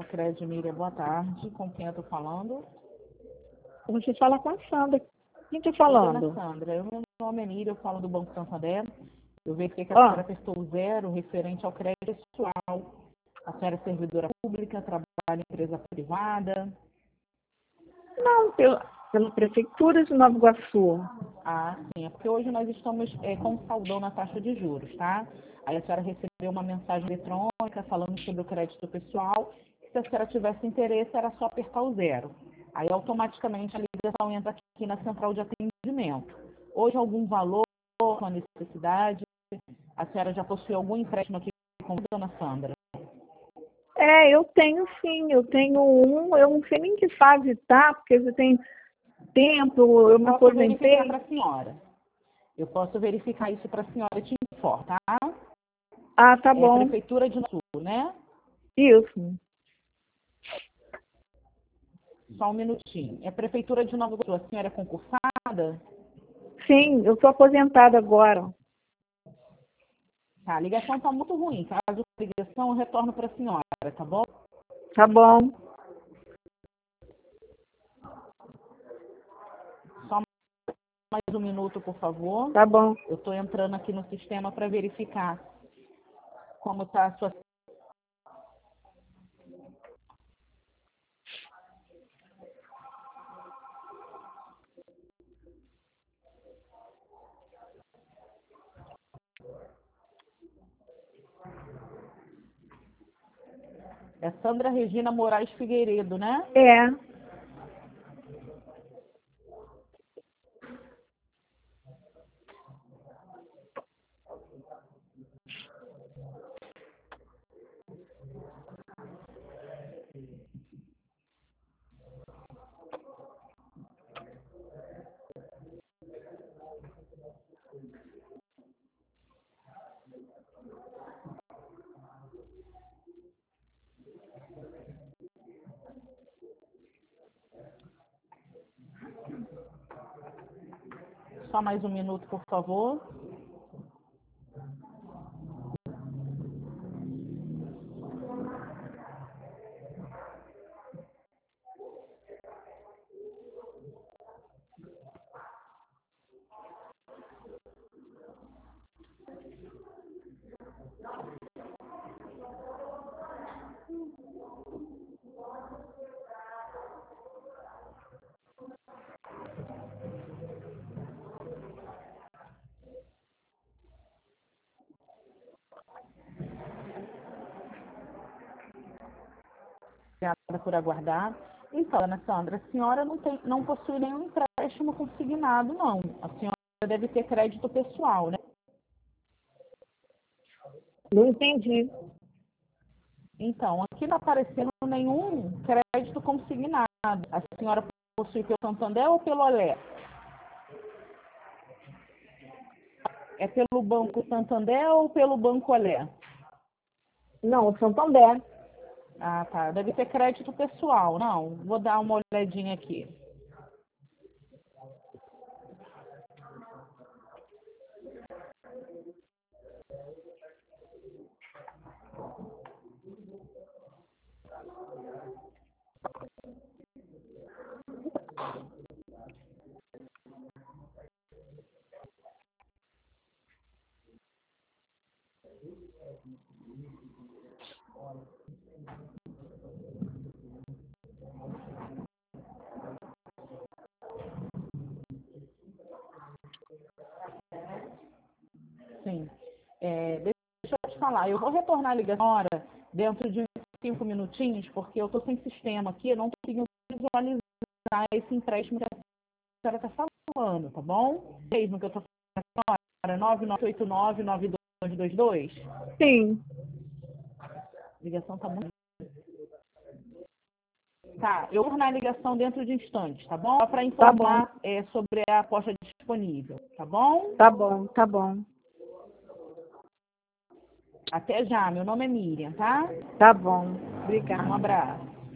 Crédito Miriam, boa tarde. Com quem eu estou falando? Você fala com a Sandra. Quem está Oi, falando? dona Sandra, meu nome é Miriam, eu falo do Banco Santander. Eu verifiquei que a Ó, senhora apertou o zero referente ao crédito pessoal. A senhora é servidora pública, trabalha em empresa privada. não, pela Prefeitura de Nova Iguaçu. Ah, sim, é porque hoje nós estamos com um saldão na taxa de juros, tá? Aí a senhora recebeu uma mensagem eletrônica falando sobre o crédito pessoal. E se a senhora tivesse interesse, era só apertar o zero. Aí automaticamente a ligação entra aqui na central de atendimento. Hoje algum valor, uma necessidade? A senhora já possui algum empréstimo aqui com a dona Sandra? Eu tenho sim, eu tenho eu não sei nem que fase tá, porque já tem tempo, eu me Posso verificar aposentei. para a senhora. Eu posso verificar isso para a senhora e te informo, tá? Ah, tá É bom. Prefeitura de Nova Iguaçu, né? Isso. Só um minutinho. É Prefeitura de Nova Iguaçu. A senhora é concursada? Sim, eu sou aposentada agora. Tá, a ligação está muito ruim. Caso a ligação, eu retorno para a senhora, tá bom? Tá bom, Só mais um minuto, por favor. tá bom. Eu estou entrando aqui no sistema para verificar como está a sua... É Sandra Regina Moraes Figueiredo, né? É, Só mais um minuto, por favor. Obrigada por aguardar. Então, dona Sandra, a senhora não possui nenhum empréstimo consignado, não. A senhora deve ter crédito pessoal, né? não entendi. Então, aqui não está aparecendo nenhum crédito consignado. A senhora possui pelo Santander ou pelo Olé? É pelo Banco Santander ou pelo Banco Olé? Não, Santander. Ah, tá. Deve ter crédito pessoal. Não, vou dar uma olhadinha aqui. Sim. Deixa eu te falar, eu vou retornar a ligação agora dentro de 5 minutinhos, porque eu estou sem sistema aqui, eu não estou conseguindo visualizar esse empréstimo que a senhora está falando, tá bom? Mesmo que eu estou falando agora, 99899222. Sim, A ligação tá muito... Tá, eu vou tornar a ligação dentro de instantes, tá bom? Só para tá bom, informar sobre a aposta disponível, tá bom? tá bom, tá bom. Até já, meu nome é Miriam, tá? Tá bom. Um Obrigada. abraço.